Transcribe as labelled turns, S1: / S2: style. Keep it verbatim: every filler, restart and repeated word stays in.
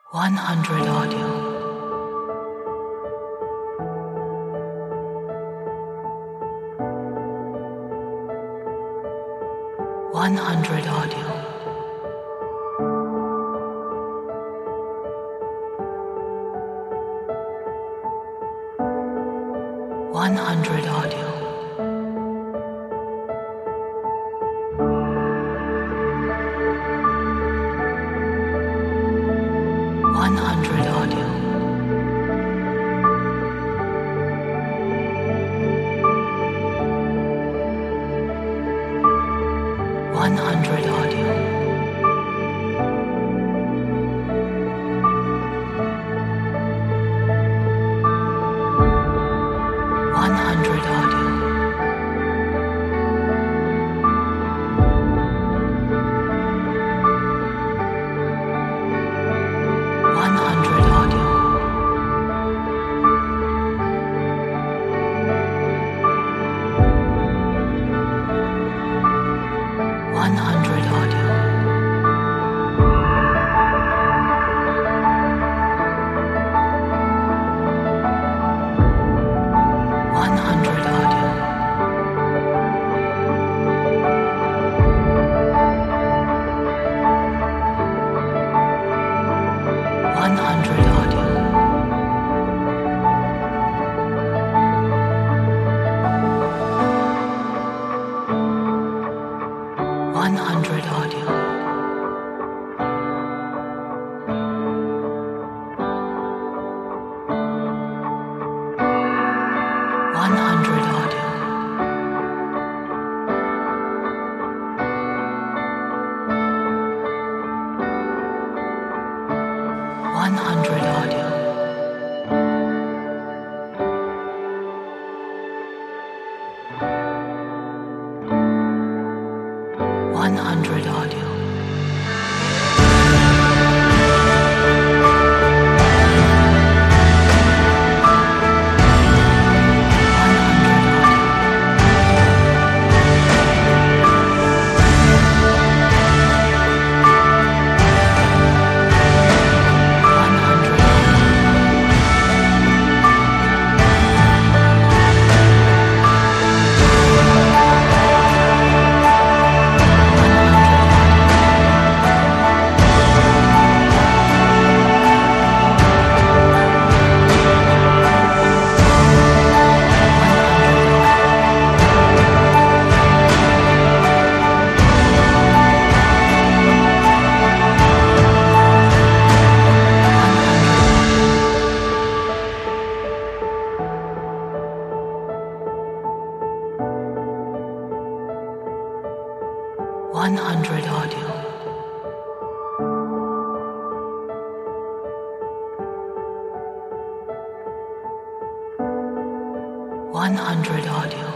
S1: one hundred audio. one hundred audio. one hundred audio. one hundred audio. one hundred audio. one hundred audio. one hundred audio. one hundred audio. one hundred audio. one hundred audio. one hundred audio. one hundred audio. one hundred audio. one hundred audio. one hundred audio. one hundred audio.